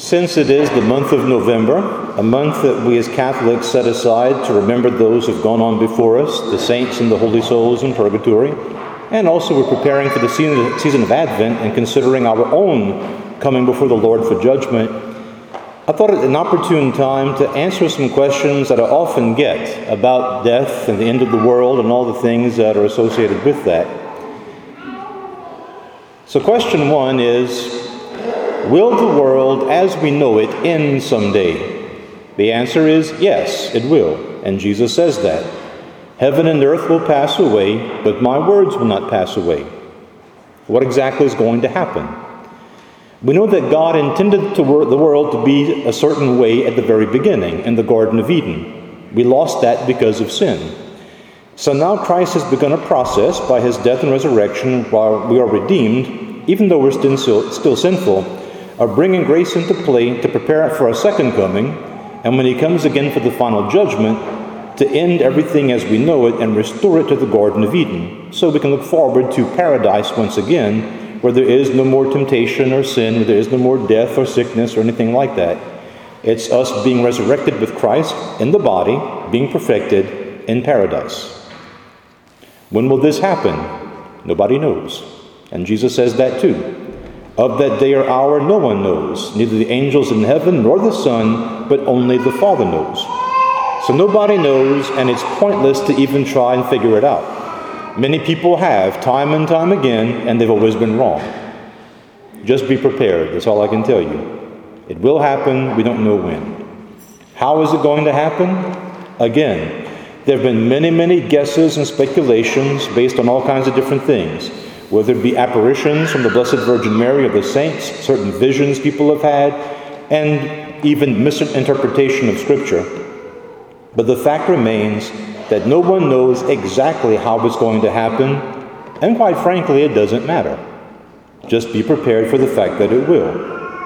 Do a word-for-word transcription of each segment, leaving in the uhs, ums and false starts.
Since it is the month of November, a month that we as Catholics set aside to remember those who've gone on before us, the saints and the holy souls in purgatory, and also we're preparing for the season of Advent and considering our own coming before the Lord for judgment, I thought it an opportune time to answer some questions that I often get about death and the end of the world and all the things that are associated with that. So question one is, will the world as we know it end someday? The answer is yes, it will, and Jesus says that. Heaven and earth will pass away, but my words will not pass away. What exactly is going to happen? We know that God intended to wor- the world to be a certain way at the very beginning, in the Garden of Eden. We lost that because of sin. So now Christ has begun a process by his death and resurrection while we are redeemed, even though we're still, still sinful, of bringing grace into play to prepare it for a second coming, and when he comes again for the final judgment, to end everything as we know it and restore it to the Garden of Eden, so we can look forward to paradise once again, where there is no more temptation or sin, where there is no more death or sickness or anything like that. It's us being resurrected with Christ in the body, being perfected in paradise. When will this happen? Nobody knows. And Jesus says that too. Of that day or hour no one knows, neither the angels in heaven nor the Son, but only the Father knows. So nobody knows, and it's pointless to even try and figure it out. Many people have, time and time again, and they've always been wrong. Just be prepared, that's all I can tell you. It will happen, we don't know when. How is it going to happen? Again, there have been many, many guesses and speculations based on all kinds of different things. Whether it be apparitions from the Blessed Virgin Mary or the saints, certain visions people have had, and even misinterpretation of Scripture. But the fact remains that no one knows exactly how it's going to happen, and quite frankly, it doesn't matter. Just be prepared for the fact that it will.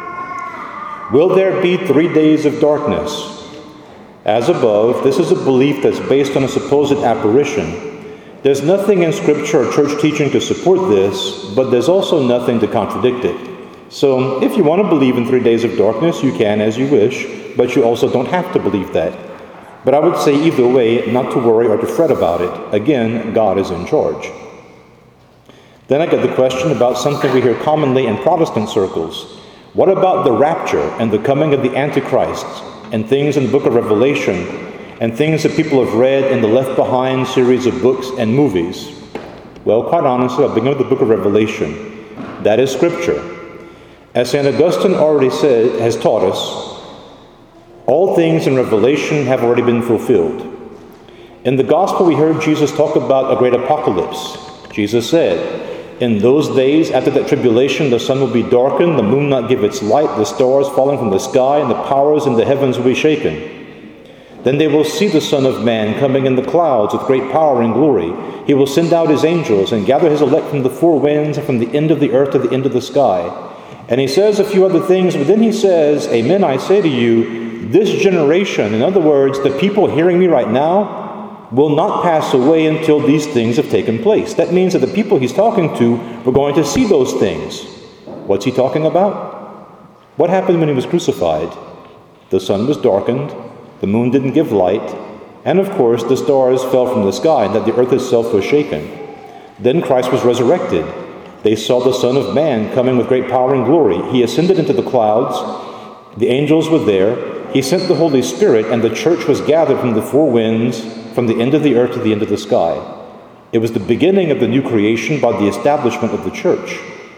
Will there be three days of darkness? As above, this is a belief that's based on a supposed apparition. There's nothing in Scripture or church teaching to support this, but there's also nothing to contradict it. So if you want to believe in three days of darkness, you can as you wish, but you also don't have to believe that. But I would say either way, not to worry or to fret about it. Again, God is in charge. Then I get the question about something we hear commonly in Protestant circles. What about the rapture and the coming of the Antichrist and things in the book of Revelation and things that people have read in the Left Behind series of books and movies? Well, quite honestly, I'll begin with the book of Revelation. That is Scripture. As Saint Augustine already said, has taught us, all things in Revelation have already been fulfilled. In the Gospel, we heard Jesus talk about a great apocalypse. Jesus said, in those days, after that tribulation, the sun will be darkened, the moon not give its light, the stars falling from the sky, and the powers in the heavens will be shaken. Then they will see the Son of Man coming in the clouds with great power and glory. He will send out his angels and gather his elect from the four winds and from the end of the earth to the end of the sky. And he says a few other things, but then he says, Amen, I say to you, this generation, in other words, the people hearing me right now, will not pass away until these things have taken place. That means that the people he's talking to were going to see those things. What's he talking about? What happened when he was crucified? The sun was darkened. The moon didn't give light, and of course the stars fell from the sky, and that the earth itself was shaken. Then Christ was resurrected. They saw the Son of Man coming with great power and glory. He ascended into the clouds. The angels were there. He sent the Holy Spirit, and the church was gathered from the four winds, from the end of the earth to the end of the sky. It was the beginning of the new creation by the establishment of the church.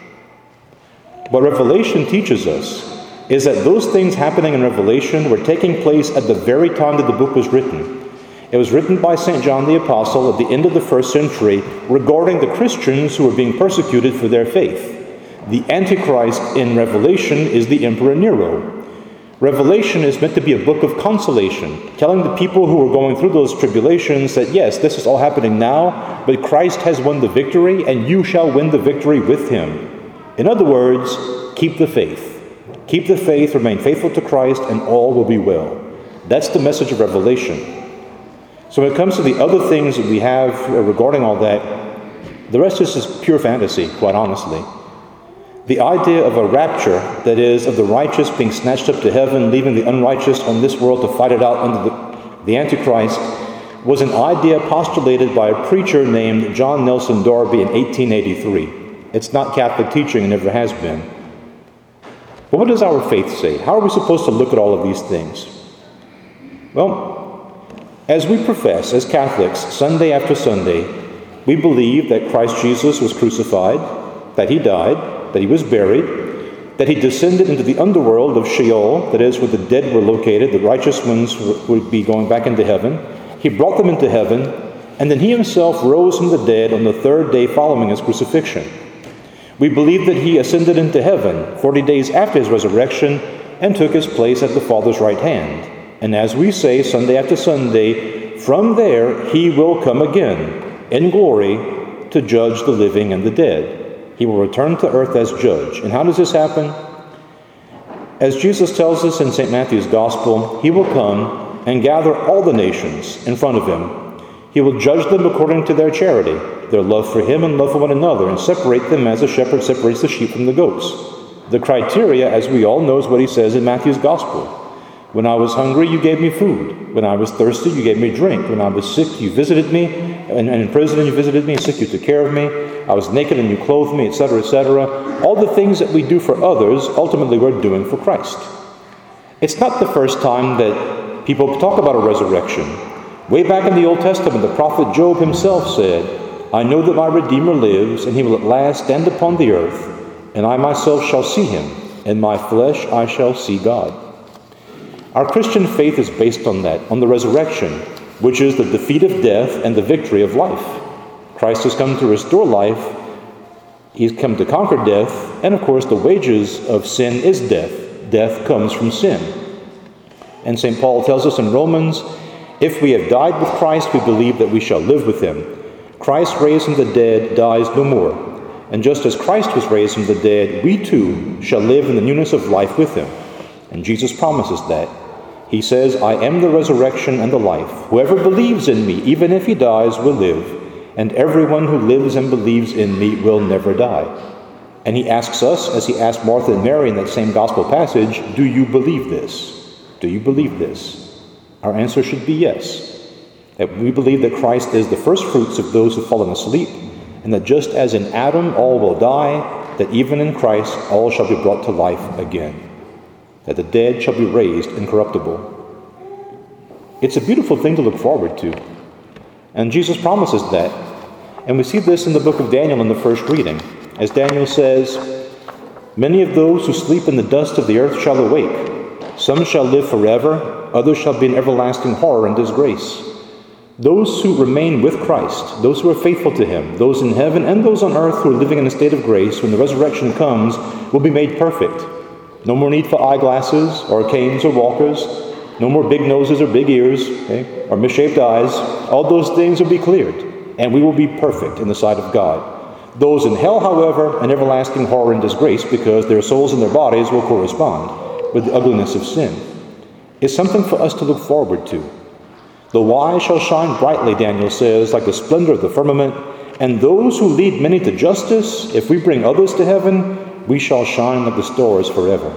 What Revelation teaches us is that those things happening in Revelation were taking place at the very time that the book was written. It was written by Saint John the Apostle at the end of the first century regarding the Christians who were being persecuted for their faith. The Antichrist in Revelation is the Emperor Nero. Revelation is meant to be a book of consolation, telling the people who were going through those tribulations that yes, this is all happening now, but Christ has won the victory and you shall win the victory with him. In other words, keep the faith. Keep the faith, remain faithful to Christ, and all will be well. That's the message of Revelation. So when it comes to the other things that we have regarding all that, the rest is just pure fantasy, quite honestly. The idea of a rapture, that is, of the righteous being snatched up to heaven, leaving the unrighteous on this world to fight it out under the, the Antichrist, was an idea postulated by a preacher named John Nelson Darby in eighteen eighty-three. It's not Catholic teaching and never has been. But what does our faith say? How are we supposed to look at all of these things? Well, as we profess as Catholics Sunday after Sunday, we believe that Christ Jesus was crucified, that he died, that he was buried, that he descended into the underworld of Sheol, that is, where the dead were located, the righteous ones would be going back into heaven. He brought them into heaven, and then he himself rose from the dead on the third day following his crucifixion. We believe that he ascended into heaven forty days after his resurrection and took his place at the Father's right hand. And as we say Sunday after Sunday, from there he will come again in glory to judge the living and the dead. He will return to earth as judge. And how does this happen? As Jesus tells us in Saint Matthew's Gospel, he will come and gather all the nations in front of him. He will judge them according to their charity, their love for him and love for one another, and separate them as a shepherd separates the sheep from the goats. The criteria, as we all know, is what he says in Matthew's Gospel. When I was hungry, you gave me food. When I was thirsty, you gave me drink. When I was sick, you visited me. And, and in prison, you visited me. Sick, you took care of me. I was naked and you clothed me, et cetera, et cetera. All the things that we do for others, ultimately we're doing for Christ. It's not the first time that people talk about a resurrection. Way back in the Old Testament, the prophet Job himself said, I know that my Redeemer lives, and he will at last stand upon the earth, and I myself shall see him. In my flesh I shall see God. Our Christian faith is based on that, on the resurrection, which is the defeat of death and the victory of life. Christ has come to restore life. He's come to conquer death. And of course, the wages of sin is death. Death comes from sin. And Saint Paul tells us in Romans, if we have died with Christ, we believe that we shall live with him. Christ raised from the dead dies no more. And just as Christ was raised from the dead, we too shall live in the newness of life with him. And Jesus promises that. He says, I am the resurrection and the life. Whoever believes in me, even if he dies, will live. And everyone who lives and believes in me will never die. And he asks us, as he asked Martha and Mary in that same gospel passage, do you believe this? Do you believe this? Our answer should be yes. That we believe that Christ is the first fruits of those who have fallen asleep, and that just as in Adam all will die, that even in Christ all shall be brought to life again. That the dead shall be raised incorruptible. It's a beautiful thing to look forward to. And Jesus promises that. And we see this in the book of Daniel in the first reading. As Daniel says, many of those who sleep in the dust of the earth shall awake. Some shall live forever, others shall be in everlasting horror and disgrace. Those who remain with Christ, those who are faithful to him, those in heaven and those on earth who are living in a state of grace, when the resurrection comes, will be made perfect. No more need for eyeglasses or canes or walkers. No more big noses or big ears, okay, or misshaped eyes. All those things will be cleared, and we will be perfect in the sight of God. Those in hell, however, an everlasting horror and disgrace, because their souls and their bodies will correspond with the ugliness of sin. It's something for us to look forward to. The wise shall shine brightly, Daniel says, like the splendor of the firmament, and those who lead many to justice, if we bring others to heaven, we shall shine like the stars forever.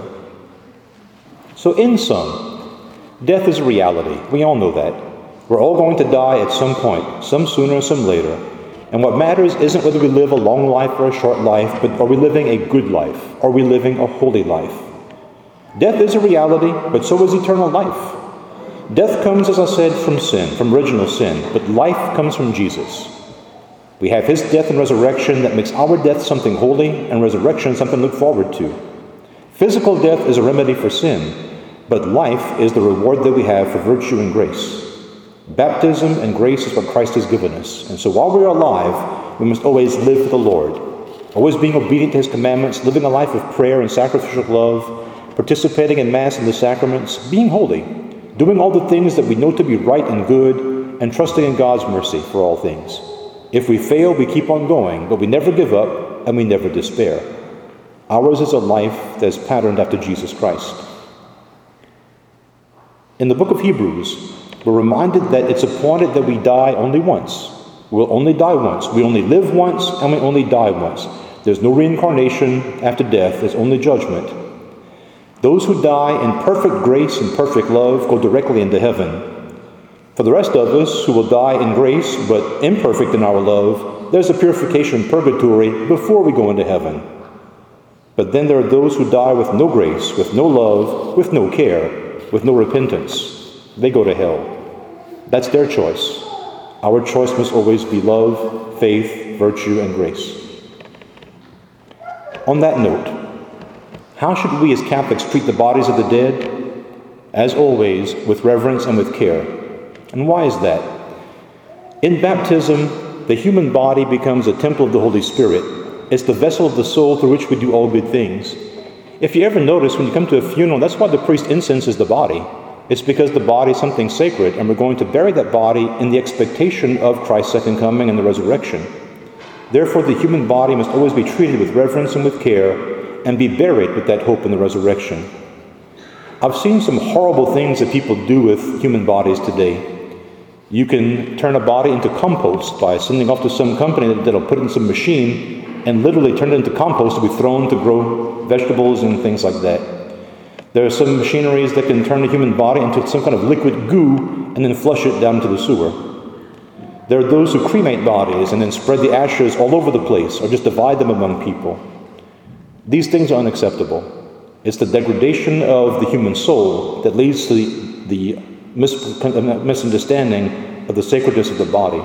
So in sum, death is a reality. We all know that. We're all going to die at some point, some sooner, some later. And what matters isn't whether we live a long life or a short life, but are we living a good life? Are we living a holy life? Death is a reality, but so is eternal life. Death comes, as I said, from sin, from original sin, but life comes from Jesus. We have his death and resurrection that makes our death something holy and resurrection something to look forward to. Physical death is a remedy for sin, but life is the reward that we have for virtue and grace. Baptism and grace is what Christ has given us. And so while we are alive, we must always live for the Lord, always being obedient to his commandments, living a life of prayer and sacrificial love, participating in Mass and the sacraments, being holy, doing all the things that we know to be right and good, and trusting in God's mercy for all things. If we fail, we keep on going, but we never give up and we never despair. Ours is a life that is patterned after Jesus Christ. In the book of Hebrews, we're reminded that it's appointed that we die only once. We'll only die once. We only live once and we only die once. There's no reincarnation after death. There's only judgment. Those who die in perfect grace and perfect love go directly into heaven. For the rest of us who will die in grace but imperfect in our love, there's a purification in purgatory before we go into heaven. But then there are those who die with no grace, with no love, with no care, with no repentance. They go to hell. That's their choice. Our choice must always be love, faith, virtue, and grace. On that note, how should we as Catholics treat the bodies of the dead? As always, with reverence and with care. And why is that? In baptism, the human body becomes a temple of the Holy Spirit. It's the vessel of the soul through which we do all good things. If you ever notice, when you come to a funeral, that's why the priest incenses the body. It's because the body is something sacred, and we're going to bury that body in the expectation of Christ's second coming and the resurrection. Therefore, the human body must always be treated with reverence and with care, and be buried with that hope in the resurrection. I've seen some horrible things that people do with human bodies today. You can turn a body into compost by sending off to some company that'll put it in some machine and literally turn it into compost to be thrown to grow vegetables and things like that. There are some machineries that can turn a human body into some kind of liquid goo and then flush it down to the sewer. There are those who cremate bodies and then spread the ashes all over the place or just divide them among people. These things are unacceptable. It's the degradation of the human soul that leads to the, the mis- misunderstanding of the sacredness of the body.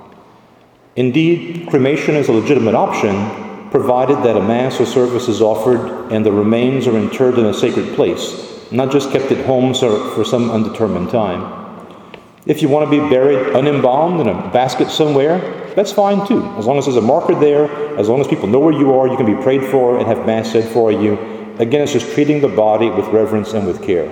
Indeed, cremation is a legitimate option, provided that a mass or service is offered and the remains are interred in a sacred place, not just kept at home for some undetermined time. If you want to be buried unembalmed in a basket somewhere, that's fine too. As long as there's a marker there, as long as people know where you are, you can be prayed for and have mass said for you. Again, it's just treating the body with reverence and with care.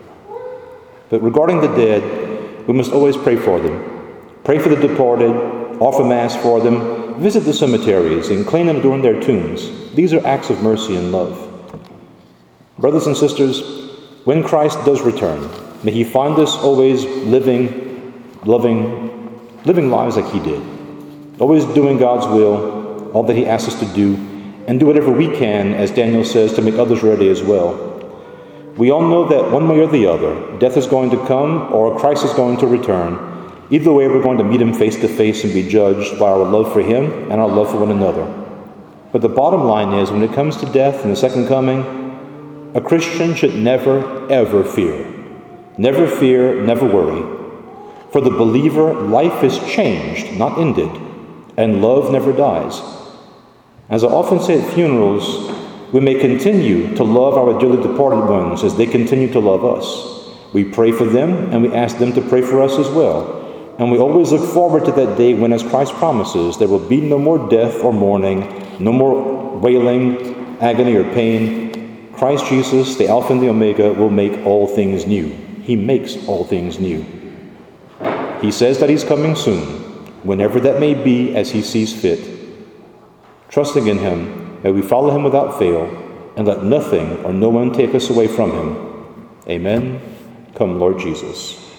But regarding the dead, we must always pray for them. Pray for the departed, offer mass for them, visit the cemeteries, and clean and adorn their tombs. These are acts of mercy and love. Brothers and sisters, when Christ does return, may he find us always living, loving, living lives like he did. Always doing God's will, all that he asks us to do, and do whatever we can, as Daniel says, to make others ready as well. We all know that one way or the other, death is going to come or Christ is going to return. Either way, we're going to meet him face to face and be judged by our love for him and our love for one another. But the bottom line is, when it comes to death and the second coming, a Christian should never, ever fear. Never fear, never worry. For the believer, life is changed, not ended, and love never dies. As I often say at funerals, we may continue to love our dearly departed ones as they continue to love us. We pray for them, and we ask them to pray for us as well. And we always look forward to that day when, as Christ promises, there will be no more death or mourning, no more wailing, agony, or pain. Christ Jesus, the Alpha and the Omega, will make all things new. He makes all things new. He says that he's coming soon, whenever that may be, as he sees fit. Trusting in him, may we follow him without fail, and let nothing or no one take us away from him. Amen. Come, Lord Jesus.